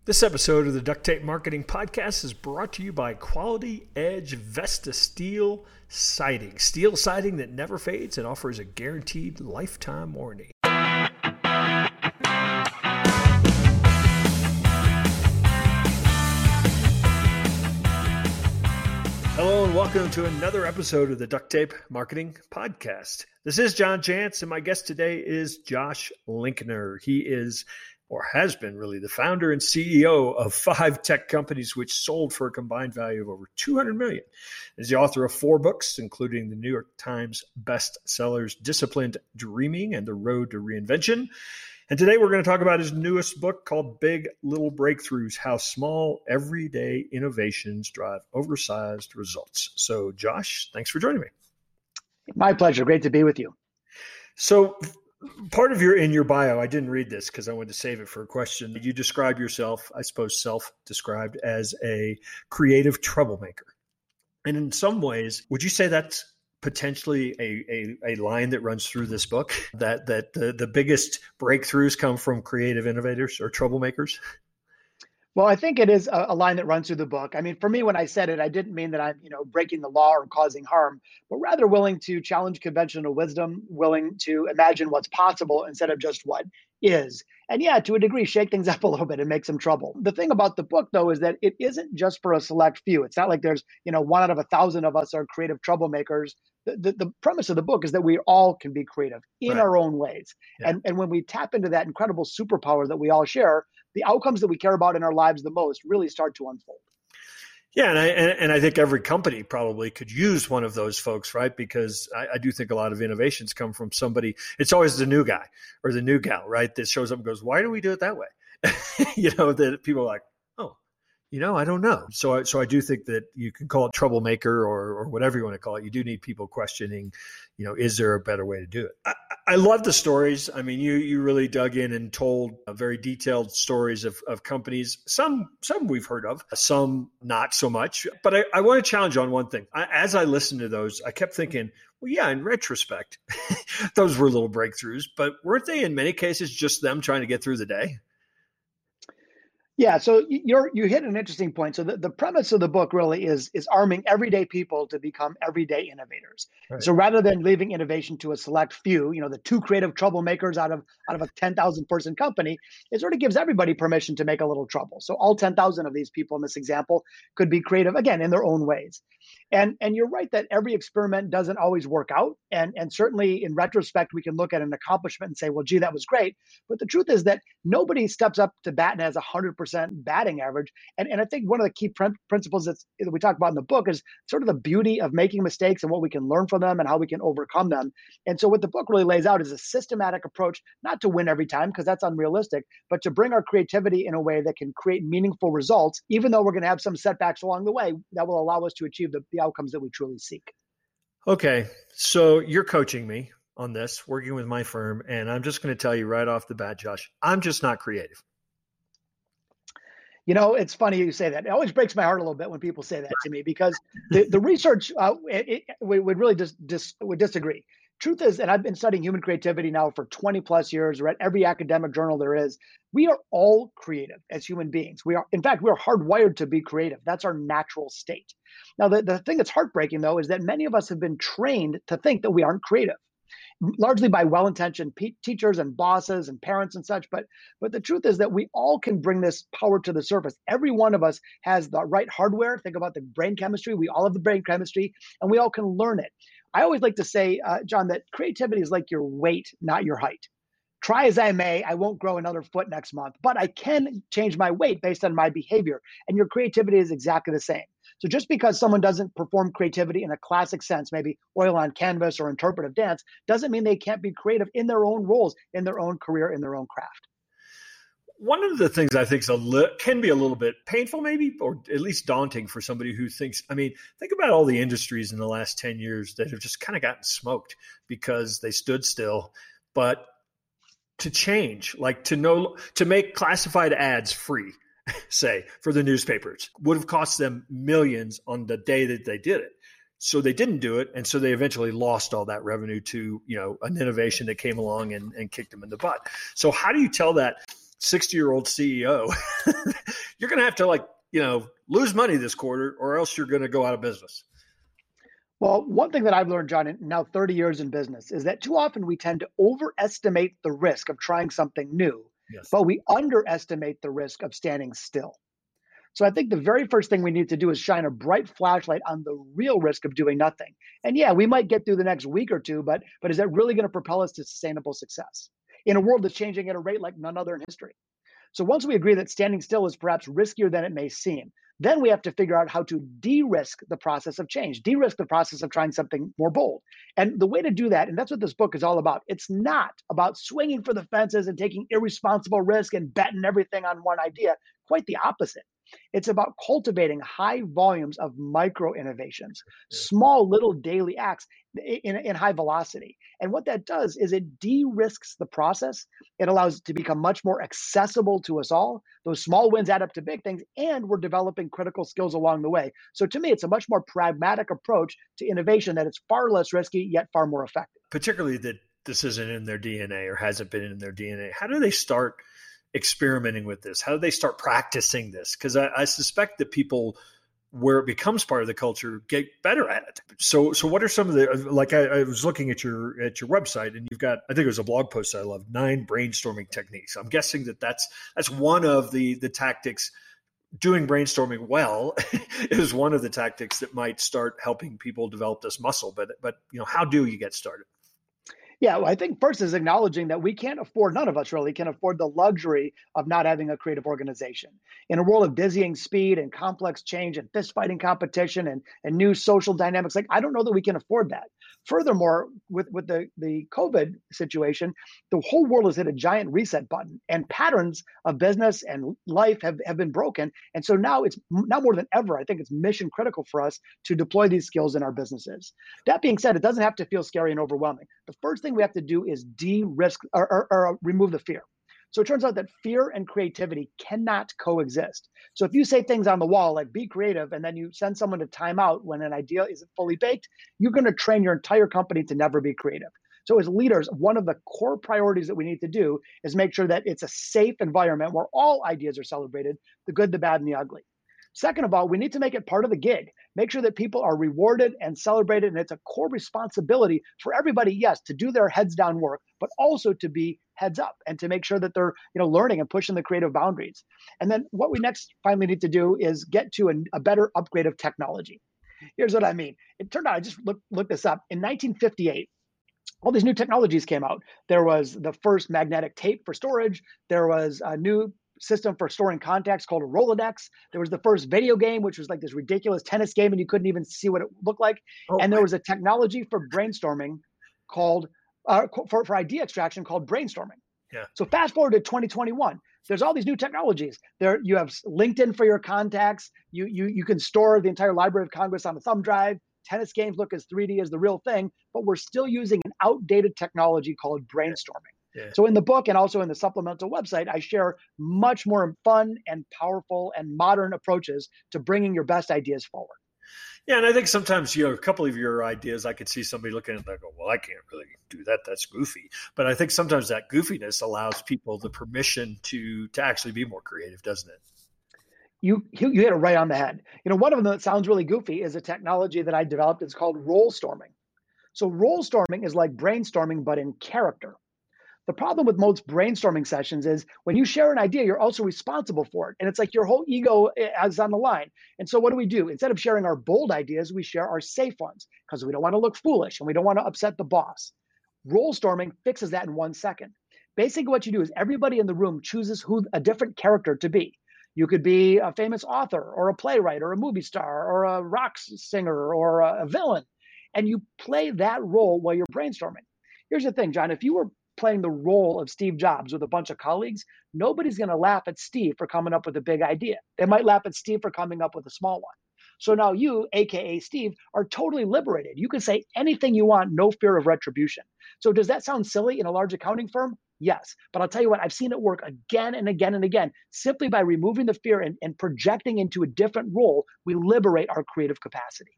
This episode of the Duct Tape Marketing Podcast is brought to you by Quality Edge Vesta Steel Siding. Steel siding that never fades and offers a guaranteed lifetime warranty. Hello and welcome to another episode of the Duct Tape Marketing Podcast. This is John Jantsch, and my guest today is Josh Linkner. He is, or has been really, the founder and CEO of 5 tech companies which sold for a combined value of over $200 million. He's the author of 4 books, including the New York Times bestsellers Disciplined Dreaming and The Road to Reinvention. And today we're going to talk about his newest book called Big Little Breakthroughs, How Small Everyday Innovations Drive Oversized Results. So Josh, thanks for joining me. My pleasure. Great to be with you. So part of in your bio, I didn't read this because I wanted to save it for a question. You describe yourself, I suppose self-described, as a creative troublemaker. And in some ways, would you say that's potentially a line that runs through this book, that the biggest breakthroughs come from creative innovators or troublemakers? Well, I think it is a line that runs through the book. I mean, for me, when I said it, I didn't mean that I'm, breaking the law or causing harm, but rather willing to challenge conventional wisdom, willing to imagine what's possible instead of just what is. And yeah, to a degree, shake things up a little bit and make some trouble. The thing about the book, though, is that it isn't just for a select few. It's not like there's, 1 out of 1,000 of us are creative troublemakers. The premise of the book is that we all can be creative in our own ways. Yeah. And when we tap into that incredible superpower that we all share, the outcomes that we care about in our lives the most really start to unfold. Yeah, and I think every company probably could use one of those folks, right? Because I do think a lot of innovations come from somebody. It's always the new guy or the new gal, right? That shows up and goes, "Why do we do it that way?" That people are like, "Oh, I don't know." So I do think that you can call it troublemaker or whatever you want to call it. You do need people questioning, is there a better way to do it? I love the stories. I mean, you really dug in and told very detailed stories of companies. Some we've heard of, some not so much. But I want to challenge on one thing. As I listened to those, I kept thinking, well, yeah, in retrospect, those were little breakthroughs. But weren't they in many cases just them trying to get through the day? Yeah, so you hit an interesting point. So the premise of the book really is arming everyday people to become everyday innovators. Right. So rather than leaving innovation to a select few, the 2 creative troublemakers out of a 10,000 person company, it sort of gives everybody permission to make a little trouble. So all 10,000 of these people in this example could be creative, again, in their own ways. And you're right that every experiment doesn't always work out. And certainly in retrospect, we can look at an accomplishment and say, well, gee, that was great. But the truth is that nobody steps up to bat and has 100% batting average. And I think one of the key principles that we talk about in the book is sort of the beauty of making mistakes and what we can learn from them and how we can overcome them. And so what the book really lays out is a systematic approach, not to win every time, because that's unrealistic, but to bring our creativity in a way that can create meaningful results, even though we're going to have some setbacks along the way that will allow us to achieve the outcomes that we truly seek. Okay, so you're coaching me on this, working with my firm, and I'm just going to tell you right off the bat, Josh, I'm just not creative. It's funny you say that. It always breaks my heart a little bit when people say that to me, because the research would really would disagree. Truth is, and I've been studying human creativity now for 20 plus years, read every academic journal there is. We are all creative as human beings. In fact, we're hardwired to be creative. That's our natural state. Now, the thing that's heartbreaking, though, is that many of us have been trained to think that we aren't creative, largely by well-intentioned teachers and bosses and parents and such. But the truth is that we all can bring this power to the surface. Every one of us has the right hardware. Think about the brain chemistry. We all have the brain chemistry, and we all can learn it. I always like to say, John, that creativity is like your weight, not your height. Try as I may, I won't grow another foot next month, but I can change my weight based on my behavior. And your creativity is exactly the same. So just because someone doesn't perform creativity in a classic sense, maybe oil on canvas or interpretive dance, doesn't mean they can't be creative in their own roles, in their own career, in their own craft. One of the things I think can be a little bit painful, maybe, or at least daunting for somebody who thinks, think about all the industries in the last 10 years that have just kind of gotten smoked because they stood still. But to change, like to make classified ads free, say, for the newspapers, would have cost them millions on the day that they did it. So they didn't do it. And so they eventually lost all that revenue to, an innovation that came along and kicked them in the butt. So how do you tell that 60-year-old CEO you're going to have to lose money this quarter or else you're going to go out of business. Well, one thing that I've learned, John, in now 30 years in business is that too often we tend to overestimate the risk of trying something new, Yes. but we underestimate the risk of standing still. So I think the very first thing we need to do is shine a bright flashlight on the real risk of doing nothing. And yeah, we might get through the next week or two, but is that really going to propel us to sustainable success in a world that's changing at a rate like none other in history? So once we agree that standing still is perhaps riskier than it may seem, then we have to figure out how to de-risk the process of change, de-risk the process of trying something more bold. And the way to do that, and that's what this book is all about, it's not about swinging for the fences and taking irresponsible risk and betting everything on one idea. Quite the opposite. It's about cultivating high volumes of micro innovations, small little daily acts in high velocity. And what that does is it de-risks the process. It allows it to become much more accessible to us all. Those small wins add up to big things, and we're developing critical skills along the way. So to me, it's a much more pragmatic approach to innovation that it's far less risky, yet far more effective. Particularly that this isn't in their DNA or hasn't been in their DNA. How do they start experimenting with this? How do they start practicing this? Because I suspect that people, where it becomes part of the culture, get better at it. So what are some of the, like I was looking at your website, and you've got, I think it was a blog post I loved, 9 brainstorming techniques. I'm guessing that's one of the tactics. Doing brainstorming well is one of the tactics that might start helping people develop this muscle. But how do you get started? Yeah, well, I think first is acknowledging that we can't afford, none of us really can afford the luxury of not having a creative organization. In a world of dizzying speed and complex change and fist fighting competition and new social dynamics, I don't know that we can afford that. Furthermore, with the COVID situation, the whole world has hit a giant reset button, and patterns of business and life have been broken. And so now it's now more than ever, I think it's mission critical for us to deploy these skills in our businesses. That being said, it doesn't have to feel scary and overwhelming. The first thing we have to do is de-risk or remove the fear. So it turns out that fear and creativity cannot coexist. So if you say things on the wall like be creative, and then you send someone to time out when an idea isn't fully baked, you're going to train your entire company to never be creative. So as leaders, one of the core priorities that we need to do is make sure that it's a safe environment where all ideas are celebrated, the good, the bad, and the ugly. Second of all, we need to make it part of the gig. Make sure that people are rewarded and celebrated, and it's a core responsibility for everybody, yes, to do their heads down work, but also to be heads up and to make sure that they're learning and pushing the creative boundaries. And then what we next finally need to do is get to a better upgrade of technology. Here's what I mean. It turned out, I just looked this up. In 1958, all these new technologies came out. There was the first magnetic tape for storage. There was a new system for storing contacts called a Rolodex. There was the first video game, which was like this ridiculous tennis game, and you couldn't even see what it looked like. And there was a technology for brainstorming called, for idea extraction called brainstorming. Yeah. So fast forward to 2021. There's all these new technologies. There you have LinkedIn for your contacts. You can store the entire Library of Congress on a thumb drive. Tennis games look as 3D as the real thing, but we're still using an outdated technology called brainstorming. Yeah. So in the book and also in the supplemental website, I share much more fun and powerful and modern approaches to bringing your best ideas forward. Yeah, and I think sometimes, a couple of your ideas, I could see somebody looking at it and go, well, I can't really do that. That's goofy. But I think sometimes that goofiness allows people the permission to actually be more creative, doesn't it? You hit it right on the head. One of them that sounds really goofy is a technology that I developed. It's called role storming. So role storming is like brainstorming, but in character. The problem with most brainstorming sessions is when you share an idea, you're also responsible for it. And it's like your whole ego is on the line. And so what do? Instead of sharing our bold ideas, we share our safe ones because we don't want to look foolish and we don't want to upset the boss. Role storming fixes that in 1 second. Basically what you do is everybody in the room chooses a different character to be. You could be a famous author or a playwright or a movie star or a rock singer or a villain. And you play that role while you're brainstorming. Here's the thing, John, if you were playing the role of Steve Jobs with a bunch of colleagues, nobody's going to laugh at Steve for coming up with a big idea. They might laugh at Steve for coming up with a small one. So now you, AKA Steve, are totally liberated. You can say anything you want, no fear of retribution. So does that sound silly in a large accounting firm? Yes. But I'll tell you what, I've seen it work again and again and again. Simply by removing the fear and projecting into a different role, we liberate our creative capacity.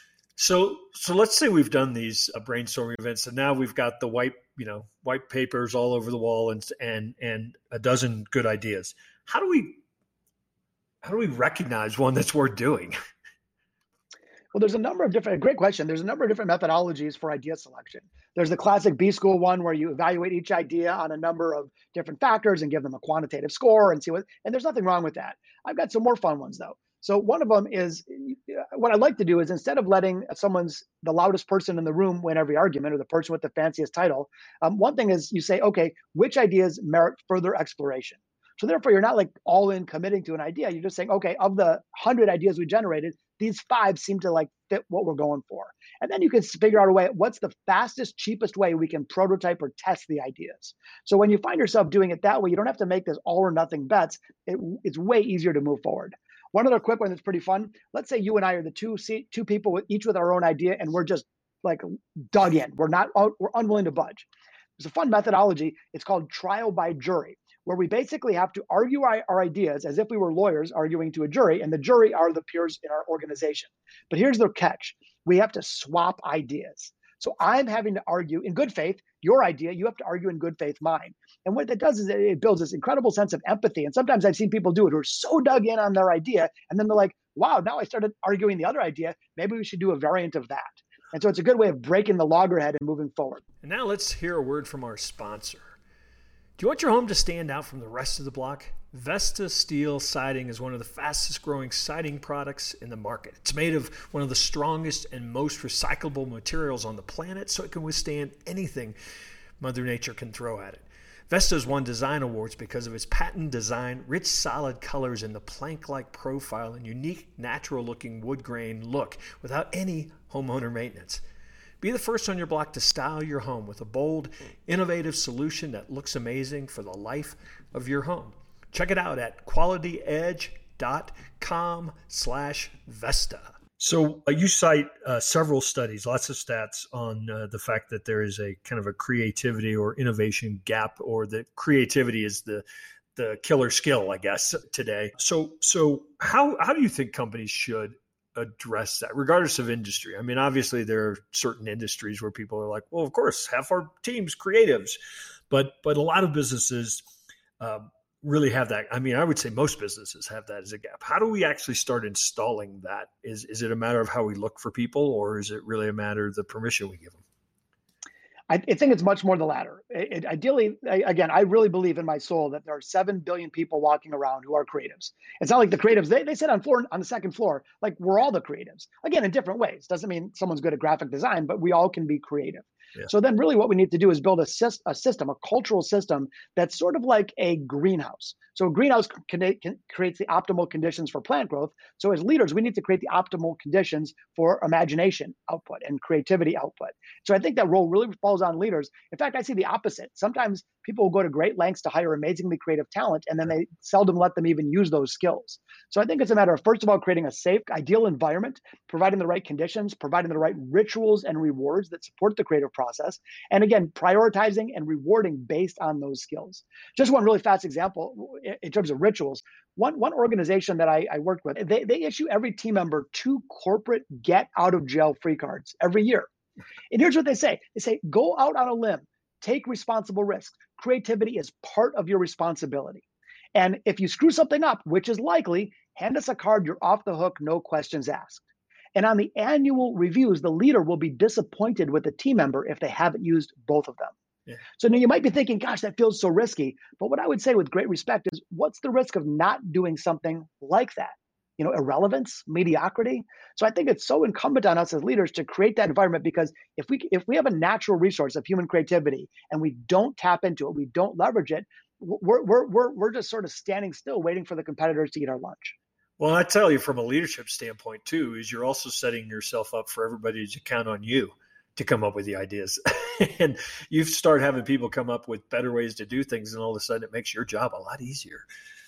So let's say we've done these brainstorming events, and now we've got the white papers all over the wall and a dozen good ideas. How do How do we recognize one that's worth doing? Well, there's a number of different, great question. There's a number of different methodologies for idea selection. There's the classic B school one where you evaluate each idea on a number of different factors and give them a quantitative score and see what, and there's nothing wrong with that. I've got some more fun ones though. So one of them is what I like to do is instead of letting the loudest person in the room win every argument or the person with the fanciest title, one thing is you say, okay, which ideas merit further exploration? So therefore, you're not like all in committing to an idea. You're just saying, okay, of the 100 ideas we generated, these 5 seem to like fit what we're going for. And then you can figure out a way, what's the fastest, cheapest way we can prototype or test the ideas. So when you find yourself doing it that way, you don't have to make this all or nothing bets. It's way easier to move forward. One other quick one that's pretty fun. Let's say you and I are the two people each with our own idea, and we're just like dug in. We're unwilling to budge. There's a fun methodology. It's called trial by jury, where we basically have to argue our ideas as if we were lawyers arguing to a jury, and the jury are the peers in our organization. But here's the catch. We have to swap ideas. So I'm having to argue in good faith your idea, you have to argue in good faith mine. And what that does is it builds this incredible sense of empathy. And sometimes I've seen people do it who are so dug in on their idea, and then they're like, wow, now I started arguing the other idea. Maybe we should do a variant of that. And so it's a good way of breaking the loggerhead and moving forward. And now let's hear a word from our sponsor. Do you want your home to stand out from the rest of the block? Vesta Steel Siding is one of the fastest growing siding products in the market. It's made of one of the strongest and most recyclable materials on the planet, so it can withstand anything Mother Nature can throw at it. Vesta has won design awards because of its patent design, rich solid colors, and the plank-like profile and unique natural-looking wood grain look without any homeowner maintenance. Be the first on your block to style your home with a bold, innovative solution that looks amazing for the life of your home. Check it out at qualityedge.com/Vesta. So you cite several studies, lots of stats on the fact that there is a kind of a creativity or innovation gap, or that creativity is the killer skill, I guess, today. So how do you think companies should address that, regardless of industry? I mean, obviously there are certain industries where people are like, well, of course, half our team's creatives, but a lot of businesses really have that. I mean, I would say most businesses have that as a gap. How do we actually start installing that? Is it a matter of how we look for people, or is it really a matter of the permission we give them? I think it's much more the latter. Ideally, again, I really believe in my soul that there are 7 billion people walking around who are creatives. It's not like the creatives, they sit on the second floor, like we're all the creatives. Again, in different ways. Doesn't mean someone's good at graphic design, but we all can be creative. Yeah. So then really what we need to do is build a system, a cultural system that's sort of like a greenhouse. So a greenhouse creates the optimal conditions for plant growth. So as leaders, we need to create the optimal conditions for imagination output and creativity output. So I think that role really falls on leaders. In fact, I see the opposite. Sometimes people will go to great lengths to hire amazingly creative talent, and then they seldom let them even use those skills. So I think it's a matter of, first of all, creating a safe, ideal environment, providing the right conditions, providing the right rituals and rewards that support the creative process. And again, prioritizing and rewarding based on those skills. Just one really fast example in terms of rituals. One organization that I worked with, they issue every team member 2 corporate get out of jail free cards every year. And here's what they say. They say, go out on a limb, take responsible risks. Creativity is part of your responsibility. And if you screw something up, which is likely, hand us a card, you're off the hook, no questions asked. And on the annual reviews, the leader will be disappointed with the team member if they haven't used both of them. Yeah. So now you might be thinking, gosh, that feels so risky. But what I would say with great respect is, what's the risk of not doing something like that? Irrelevance, mediocrity. So I think it's so incumbent on us as leaders to create that environment, because if we have a natural resource of human creativity and we don't tap into it, we don't leverage it, we're just sort of standing still waiting for the competitors to eat our lunch. Well, I tell you, from a leadership standpoint too, is you're also setting yourself up for everybody to count on you to come up with the ideas. And you start having people come up with better ways to do things, and all of a sudden it makes your job a lot easier.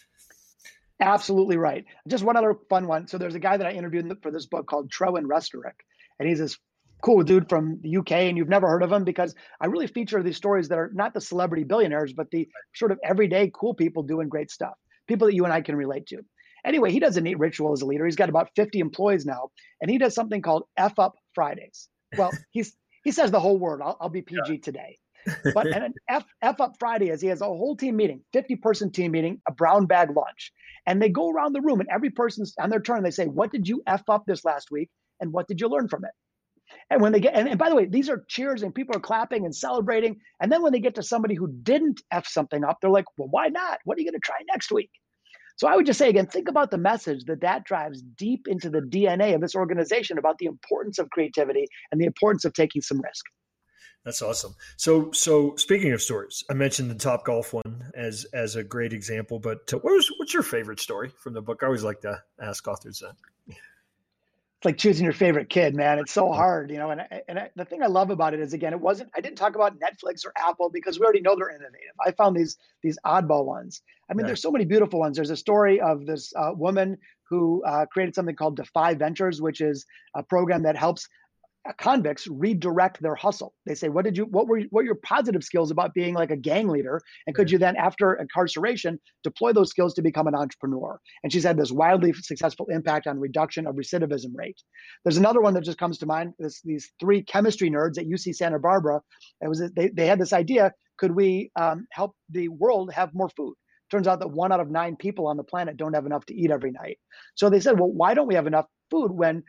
Absolutely right. Just one other fun one. So there's a guy that I interviewed for this book called Trewin Restorick, and he's this cool dude from the UK, and you've never heard of him, because I really feature these stories that are not the celebrity billionaires, but the sort of everyday cool people doing great stuff, people that you and I can relate to. Anyway, he does a neat ritual as a leader. He's got about 50 employees now, and he does something called F Up Fridays. Well, he says the whole word. I'll be PG today. But and an F up Friday is he has a whole team meeting, 50-person team meeting, a brown bag lunch. And they go around the room and every person's on their turn. They say, what did you F up this last week? And what did you learn from it? And when they get, and by the way, these are cheers and people are clapping and celebrating. And then when they get to somebody who didn't F something up, they're like, well, why not? What are you going to try next week? So I would just say again, think about the message that drives deep into the DNA of this organization about the importance of creativity and the importance of taking some risk. That's awesome. So speaking of stories, I mentioned the Top Golf one as a great example, but what's your favorite story from the book? I always like to ask authors that. It's like choosing your favorite kid, man. It's so hard, and the thing I love about it is, again, I didn't talk about Netflix or Apple because we already know they're innovative. I found these oddball ones. I mean, There's so many beautiful ones. There's a story of this woman who created something called Defy Ventures, which is a program that helps convicts redirect their hustle. They say, what were your positive skills about being like a gang leader? And could you then, after incarceration, deploy those skills to become an entrepreneur? And she's had this wildly successful impact on reduction of recidivism rate. There's another one that just comes to mind. These 3 chemistry nerds at UC Santa Barbara. They had this idea: could we help the world have more food? Turns out that 1 out of 9 people on the planet don't have enough to eat every night. So they said, well, why don't we have enough food when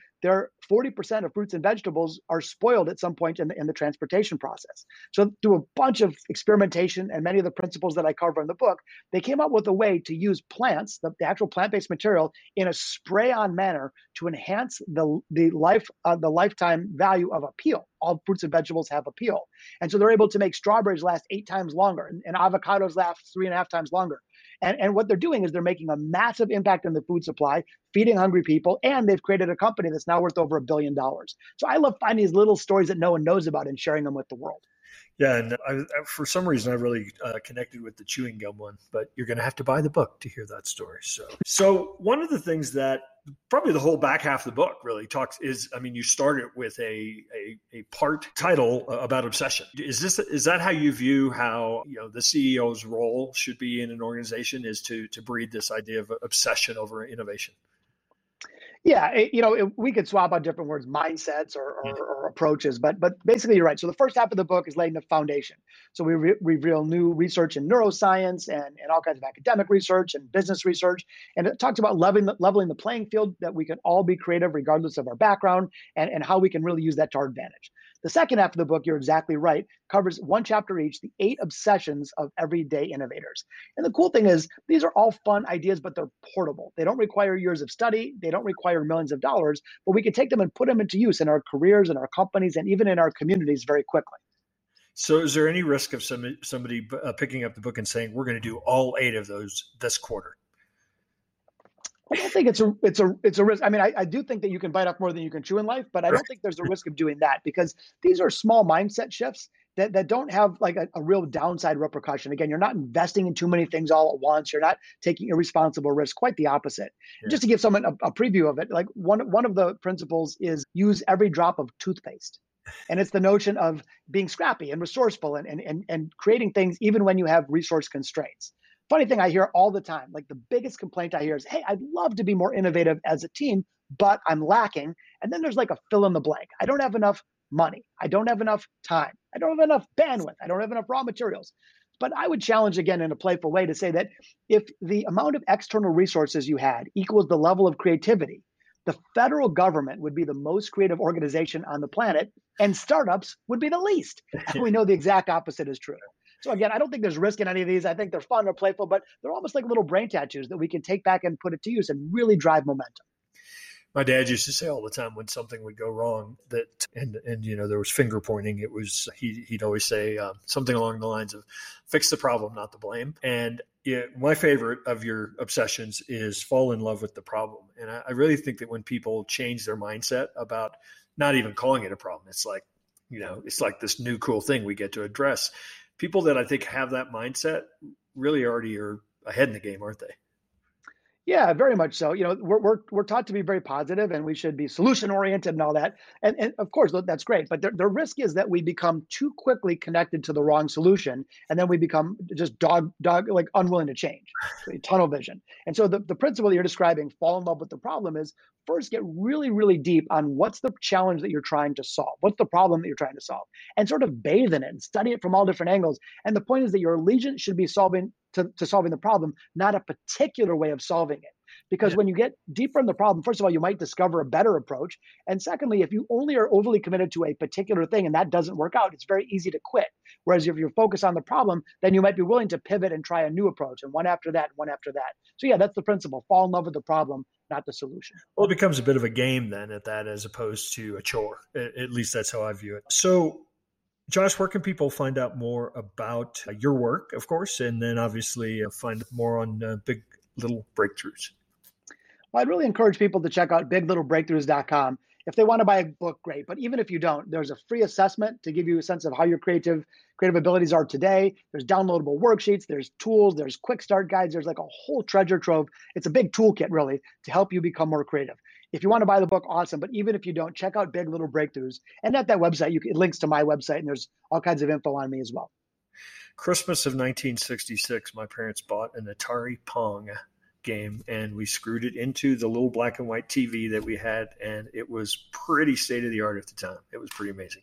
40% of fruits and vegetables are spoiled at some point in the transportation process? So through a bunch of experimentation and many of the principles that I cover in the book, they came up with a way to use plants, the actual plant-based material, in a spray-on manner to enhance the lifetime value of a peel. All fruits and vegetables have a peel. And so they're able to make strawberries last 8 times longer and avocados last 3.5 times longer. And what they're doing is they're making a massive impact on the food supply, feeding hungry people, and they've created a company that's now worth over $1 billion. So I love finding these little stories that no one knows about and sharing them with the world. Yeah, and for some reason I really connected with the chewing gum one, but you're going to have to buy the book to hear that story. So one of the things that probably the whole back half of the book really talks is, I mean, you started with a part title about obsession. Is that how you view how the CEO's role should be in an organization, is to breed this idea of obsession over innovation? Yeah, we could swap out different words, mindsets or approaches, but basically you're right. So the first half of the book is laying the foundation. So we reveal new research in neuroscience and all kinds of academic research and business research. And it talks about leveling the playing field, that we can all be creative regardless of our background, and how we can really use that to our advantage. The second half of the book, you're exactly right, covers 1 chapter each, the 8 obsessions of everyday innovators. And the cool thing is, these are all fun ideas, but they're portable. They don't require years of study. They don't require millions of dollars, but we can take them and put them into use in our careers, in our companies, and even in our communities very quickly. So is there any risk of somebody picking up the book and saying, we're going to do all 8 of those this quarter? I don't think it's a risk. I mean, I do think that you can bite off more than you can chew in life, but I don't think there's a risk of doing that, because these are small mindset shifts that don't have like a real downside repercussion. Again, you're not investing in too many things all at once. You're not taking irresponsible risks. Quite the opposite. Yeah. Just to give someone a preview of it, like one of the principles is use every drop of toothpaste. And it's the notion of being scrappy and resourceful and creating things even when you have resource constraints. Funny thing I hear all the time, like the biggest complaint I hear is, hey, I'd love to be more innovative as a team, but I'm lacking. And then there's like a fill in the blank. I don't have enough money. I don't have enough time. I don't have enough bandwidth. I don't have enough raw materials. But I would challenge again in a playful way to say that if the amount of external resources you had equals the level of creativity, the federal government would be the most creative organization on the planet, and startups would be the least. And we know the exact opposite is true. So again, I don't think there's risk in any of these. I think they're fun or playful, but they're almost like little brain tattoos that we can take back and put it to use and really drive momentum. My dad used to say all the time when something would go wrong and there was finger pointing. It was he'd always say something along the lines of "fix the problem, not the blame." And my favorite of your obsessions is fall in love with the problem. And I really think that when people change their mindset about not even calling it a problem, it's like it's like this new cool thing we get to address. People that I think have that mindset really already are ahead in the game, aren't they? Yeah, very much so. We're taught to be very positive, and we should be solution oriented and all that. And of course, that's great. But the risk is that we become too quickly connected to the wrong solution, and then we become just dog like unwilling to change. So tunnel vision. And so the principle that you're describing, fall in love with the problem, is first get really, really deep on what's the challenge that you're trying to solve. What's the problem that you're trying to solve? And sort of bathe in it and study it from all different angles. And the point is that your allegiance should be solving to solving the problem, not a particular way of solving it. Because Yeah. when you get deeper in the problem, first of all, you might discover a better approach. And secondly, if you only are overly committed to a particular thing and that doesn't work out, it's very easy to quit. Whereas if you're focused on the problem, then you might be willing to pivot and try a new approach, and one after that, one after that. So yeah, that's the principle. Fall in love with the problem, not the solution. Well, it becomes a bit of a game then at that, as opposed to a chore. At least that's how I view it. So, Josh, where can people find out more about your work, of course, and then obviously find more on Big Little Breakthroughs? Well, I'd really encourage people to check out biglittlebreakthroughs.com. If they want to buy a book, great. But even if you don't, there's a free assessment to give you a sense of how your creative abilities are today. There's downloadable worksheets, there's tools, there's quick start guides. There's like a whole treasure trove. It's a big toolkit, really, to help you become more creative. If you want to buy the book, awesome. But even if you don't, check out Big Little Breakthroughs. And at that website, it links to my website, and there's all kinds of info on me as well. Christmas of 1966, my parents bought an Atari Pong game, and we screwed it into the little black and white TV that we had, and it was pretty state of the art at the time. It was pretty amazing.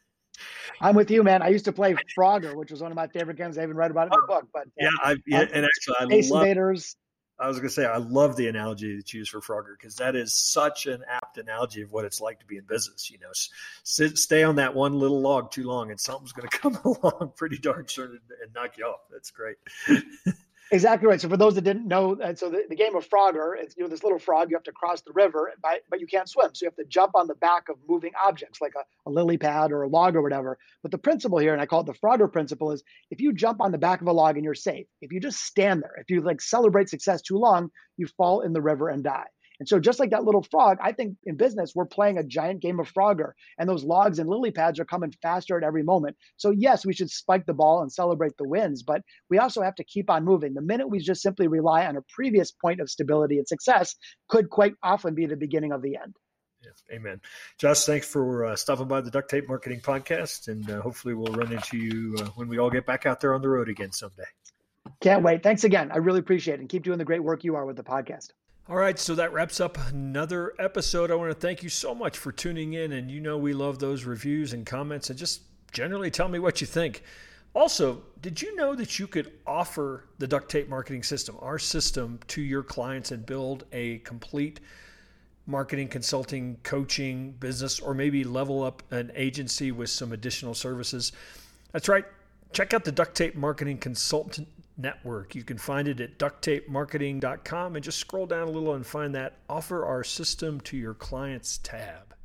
I'm with you, man. I used to play Frogger, which was one of my favorite games. I even read about it in the book. But and actually, Space Invaders. I was going to say, I love the analogy that you use for Frogger, because that is such an apt analogy of what it's like to be in business. Stay on that one little log too long, and something's going to come along pretty darn soon and knock you off. That's great. Exactly right. So for those that didn't know, so the game of Frogger, it's this little frog. You have to cross the river, but you can't swim. So you have to jump on the back of moving objects like a lily pad or a log or whatever. But the principle here, and I call it the Frogger principle, is if you jump on the back of a log and you're safe, if you just stand there, if you celebrate success too long, you fall in the river and die. And so just like that little frog, I think in business, we're playing a giant game of Frogger, and those logs and lily pads are coming faster at every moment. So yes, we should spike the ball and celebrate the wins, but we also have to keep on moving. The minute we just simply rely on a previous point of stability and success could quite often be the beginning of the end. Yeah, amen. Josh, thanks for stopping by the Duct Tape Marketing Podcast, and hopefully we'll run into you when we all get back out there on the road again someday. Can't wait. Thanks again. I really appreciate it, and keep doing the great work you are with the podcast. All right, so that wraps up another episode. I want to thank you so much for tuning in, and we love those reviews and comments, and just generally tell me what you think. Also, did you know that you could offer the Duct Tape Marketing System, our system, to your clients and build a complete marketing, consulting, coaching business, or maybe level up an agency with some additional services? That's right. Check out the Duct Tape Marketing Consultant Network. You can find it at ducttapemarketing.com, and just scroll down a little and find that Offer Our System to Your Clients tab.